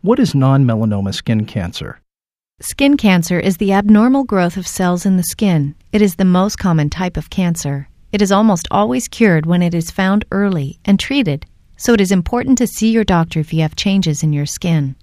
What is non-melanoma skin cancer? Skin cancer is the abnormal growth of cells in the skin. It is the most common type of cancer. It is almost always cured when it is found early and treated, so it is important to see your doctor if you have changes in your skin.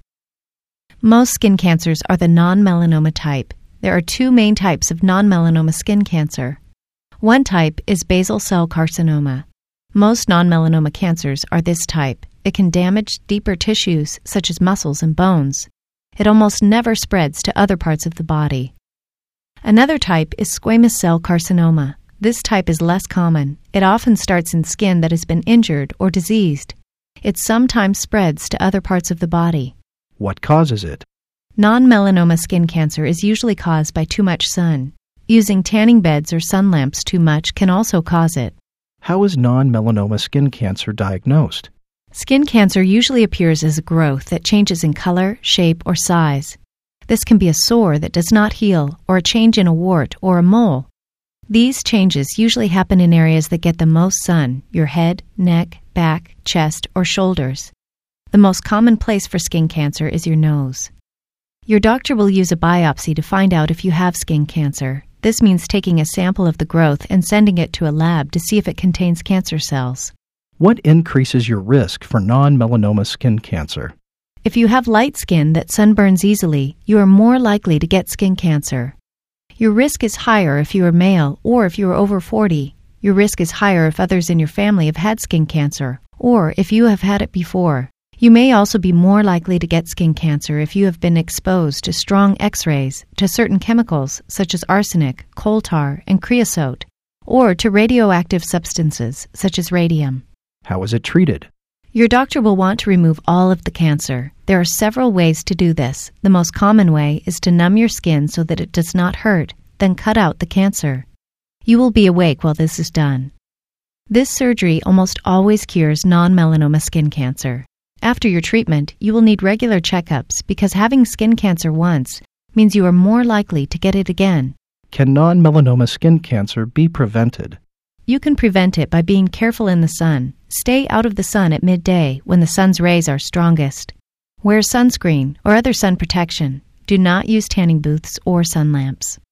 Most skin cancers are the non-melanoma type. There are two main types of non-melanoma skin cancer. One type is basal cell carcinoma. Most non-melanoma cancers are this type. It can damage deeper tissues, such as muscles and bones. It almost never spreads to other parts of the body. Another type is squamous cell carcinoma. This type is less common. It often starts in skin that has been injured or diseased. It sometimes spreads to other parts of the body. What causes it? Non-melanoma skin cancer is usually caused by too much sun. Using tanning beds or sun lamps too much can also cause it. How is non-melanoma skin cancer diagnosed? Skin cancer usually appears as a growth that changes in color, shape, or size. This can be a sore that does not heal, or a change in a wart or a mole. These changes usually happen in areas that get the most sun: your head, neck, back, chest, or shoulders. The most common place for skin cancer is your nose. Your doctor will use a biopsy to find out if you have skin cancer. This means taking a sample of the growth and sending it to a lab to see if it contains cancer cells. What increases your risk for non-melanoma skin cancer? If you have light skin that sunburns easily, you are more likely to get skin cancer. Your risk is higher if you are male or if you are over 40. Your risk is higher if others in your family have had skin cancer or if you have had it before. You may also be more likely to get skin cancer if you have been exposed to strong X-rays, to certain chemicals such as arsenic, coal tar, and creosote, or to radioactive substances such as radium. How is it treated? Your doctor will want to remove all of the cancer. There are several ways to do this. The most common way is to numb your skin so that it does not hurt, then cut out the cancer. You will be awake while this is done. This surgery almost always cures non-melanoma skin cancer. After your treatment, you will need regular checkups because having skin cancer once means you are more likely to get it again. Can non-melanoma skin cancer be prevented? You can prevent it by being careful in the sun. Stay out of the sun at midday when the sun's rays are strongest. Wear sunscreen or other sun protection. Do not use tanning booths or sun lamps.